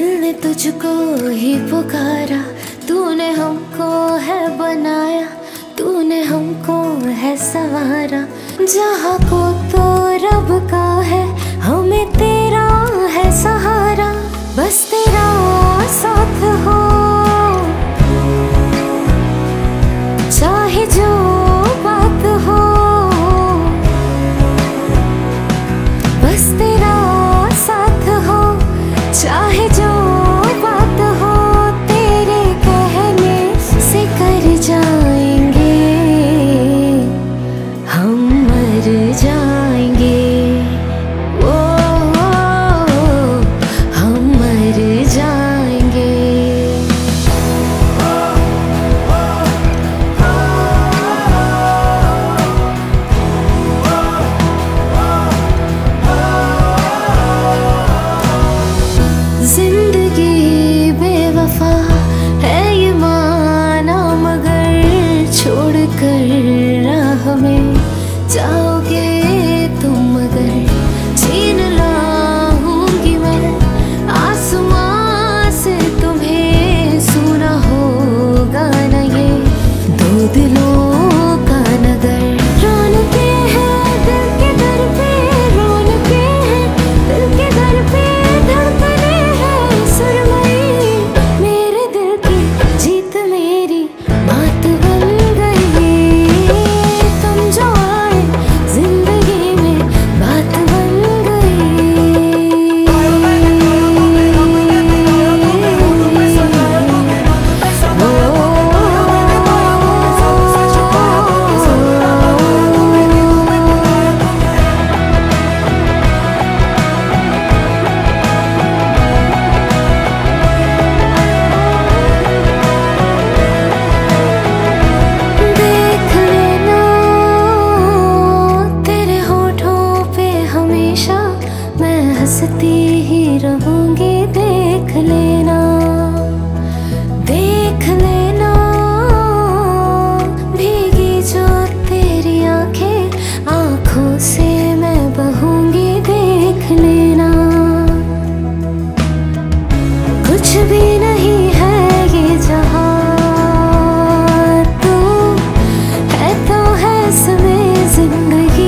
दिल ने तुझको ही पुकारा, तूने हमको है बनाया, तूने हमको है संवारा। जहाँ को तो रब का है, हमें तेरा है सहारा। बस तेरा साथ हो, चाहे जो बात हो। बस तेरा साथ हो, चाहे जो बात हो। तेरे कहने से कर जाएंगे, हम मर जाएंगे। ओ, हम मर जाएंगे। जिंदगी बेवफा है ये माना, मगर छोड़ कर राह में जाओगे तुम, मगर छीन लाऊंगी मैं आसमां से तुम्हें। सुना होगा ना ये दो दिलों का नगर। रौनके हैं दिल के दर पे, रौनके हैं दिल के दर पे। धड़कने हैं सुरमई मेरे दिल की, जीत मेरी बात बन गई। तुम जो आए जिंदगी में बात बन हंसती ही रहूंगी। देख लेना, देख लेना, भीगी जो तेरी आंखें, आंखों से मैं बहूंगी। देख लेना, कुछ भी नहीं है ये जहां, तू है तो है समय जिंदगी।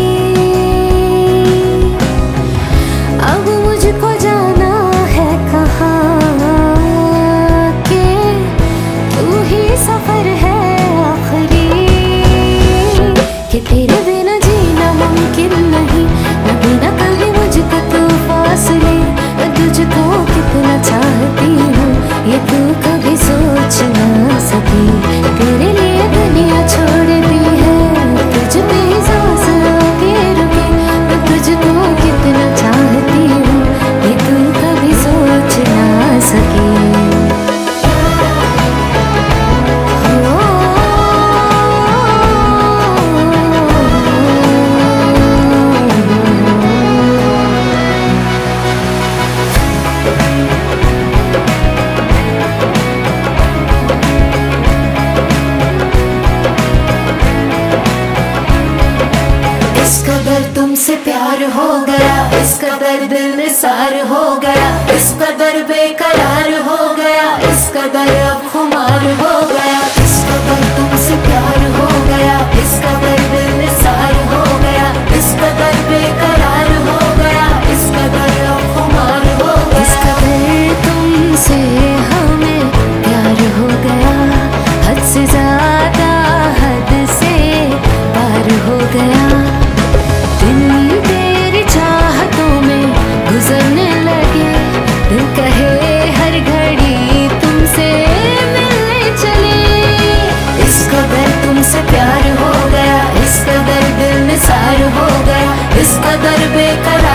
अब मुझको जाना है कहाँ के, तू ही सफर है आखिरी। कि तेरे बिना जीना मुमकिन नहीं, न बिना कभी मुझको तू फासले। मैं तुझको कितना चाहती हूँ ये तू कभी सोच ना सकी। तेरे लिए दुनिया छोड़ दी है, तुझ पे ही सांस आके रुकी। मैं तुझको कितना चाहती हूँ ये तू कभी सोच ना सकी। इस कदर तुमसे प्यार हो गया, इस कदर दिल निसार हो गया, इस कदर बेकरार हो गया, इस कदर अब खुमार हो गया। इस कदर तुमसे प्यार हो गया, इस कदर दिल निसार हो गया, इस कदर बेकरार हो गया, इस कदर अब खुमार हो गया। इस कदर तुमसे हमें प्यार हो गया, हद से ज्यादा हद से पार हो गया। दिन तेरी चाहतों में गुजरने लगे, दिल कहे हर घड़ी तुमसे मिलने चले। इस कदर तुमसे प्यार हो गया, इस कदर दिल निसार हो गया, इस कदर बेकरार